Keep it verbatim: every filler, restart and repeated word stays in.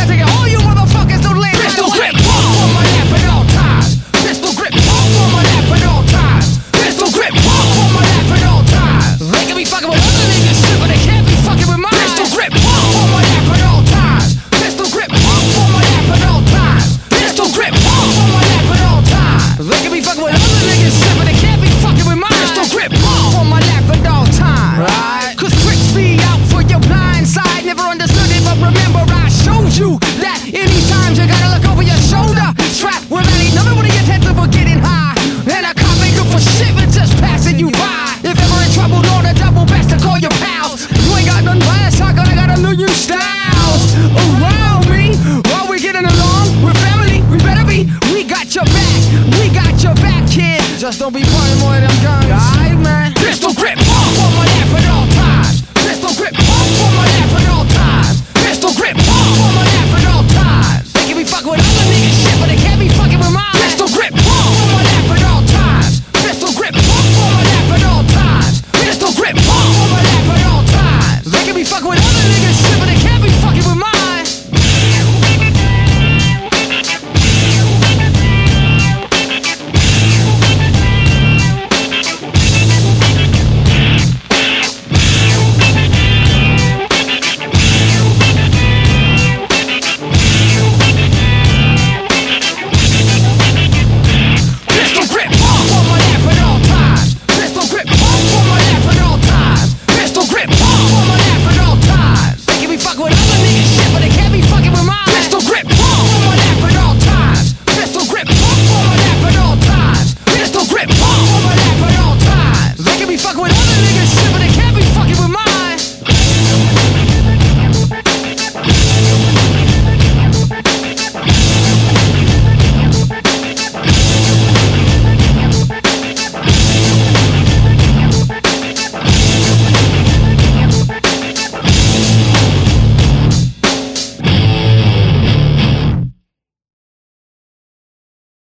Take it, all you motherfuckers don't land. Pistol grip, walk on my lap at all times. Pistol grip, walk on my lap at all times. Pistol grip, walk on my lap at all times. They can be fucking with other niggas shit, but they can't be fucking with mine. Pistol grip, walk on my lap at all times. Pistol grip, walk on my lap at all times. Pistol grip, walk on my lap at all times. They can be fucking with other niggas shit, but they can't be fucking with mine. Pistol grip, walk on my lap at all times. Right? Cause tricks be out for your blind side. Never understood it, but remember I showed you that anytime you gotta look over your shoulder. Strapped with any number with your head for getting high. And a cop ain't good for shit, but just passing you by. If ever in trouble, know the double best to call your pals. You ain't got none last, I got, I got a million styles around me. While we getting along, we're family, we better be. We got your back, we got your back, kid. Just don't be playing more of them guns.